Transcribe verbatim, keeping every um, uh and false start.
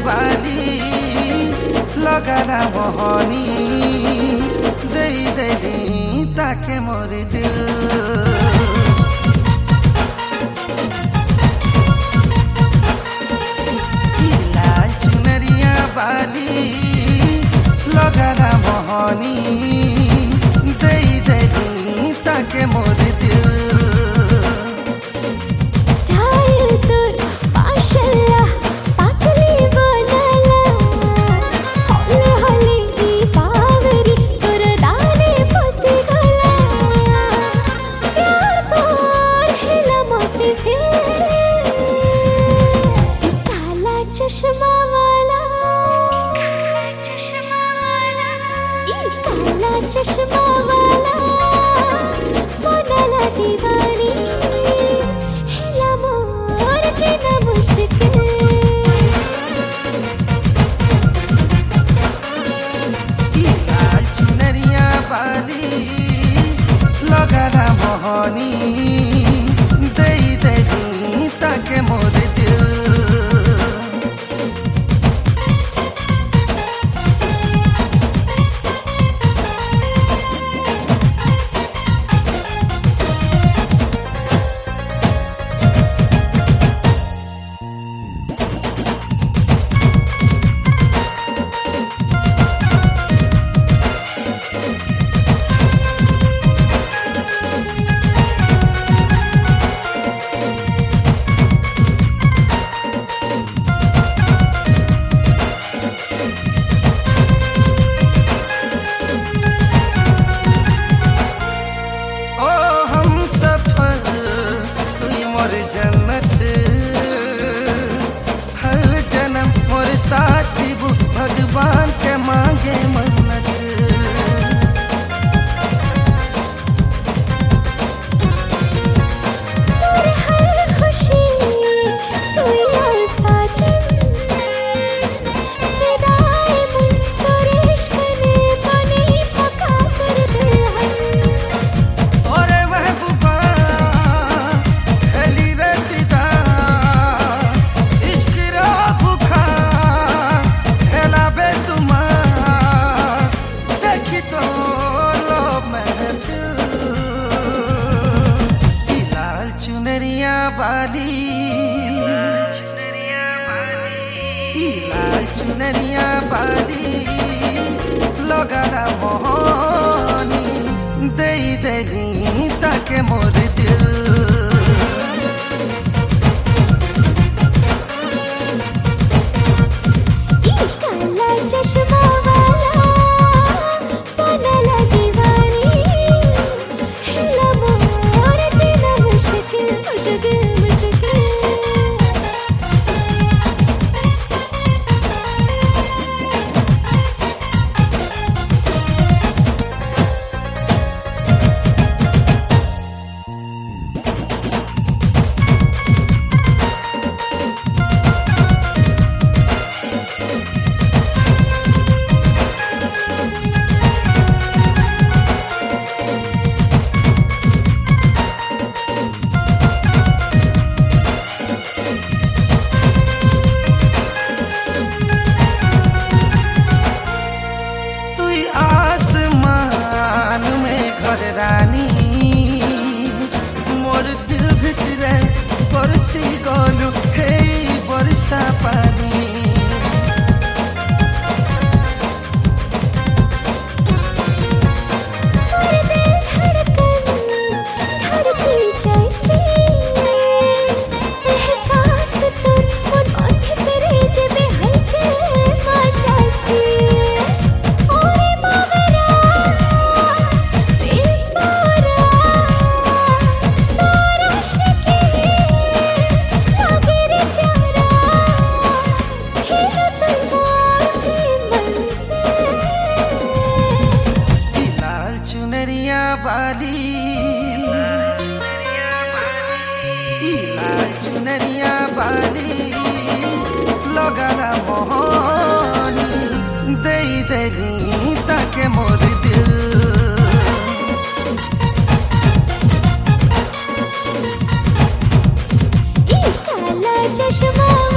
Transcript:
बाली लगाना मोहनी दे देली ताके मोर दिल लाल चुनरिया बाली लगाना मोहनी दे देली ताके मोर दिल स्टाइल तोर माशाल्लाह पाकली बनाला होले होले ई पावरी तोर दाने फसी गला प्यार तोर हिला मोती फिर काला चश्मा वाला चश्मा वाला ई काला चश्मा वाला बनाला दीवानी जीना मुश्किल लाल चुनरिया बाली लगाना मोहनी दे देली ताके मोर दिल साथी भगवान के मांगे मन्नत और हर खुशी तू यार साजन फिदाए मन तेरे इश्क ने बने पका कर दिल हम और महबूबा खली रखदा इश्क रा भूखा खेला बेसुमा देखी तो लो महफिल लाल चुनरिया बाली लाल चुनरिया बाली लगाना मोहनी दे देली ताके मोर दिल काला चश्मा वाला बनाला दीवानी हिला मोर जीना मुश्किल मुश्किल मुश्किल आसमान में घर रानी मोर दिल भितरे बरसी गलु हे बरसा पानी और दिल धड़कन धड़की जैसे एहसास तोर मन माथे तेरे जेबे हलचल मचासी बाली लाल चुनरिया बाली लगाना मोहनी दे देली ताके मोर दिल काला चश्मा